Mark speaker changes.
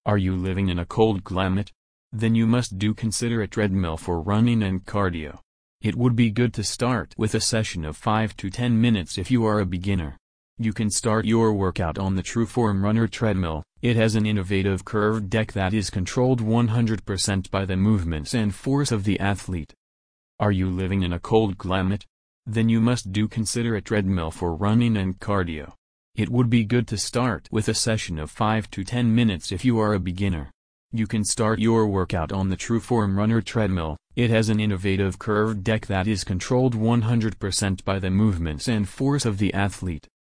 Speaker 1: Are you living in a cold climate? Then you must consider a treadmill for running and cardio. It would be good to start with a session of 5 to 10 minutes if you are a beginner. You can start your workout on the Trueform Runner treadmill. It has an innovative curved deck that is controlled 100% by the movements and force of the athlete. Are you living in a cold climate? Then you must consider a treadmill for running and cardio. It would be good to start with a session of 5 to 10 minutes if you are a beginner. You can start your workout on the Trueform Runner treadmill. It has an innovative curved deck that is controlled 100% by the movements and force of the athlete.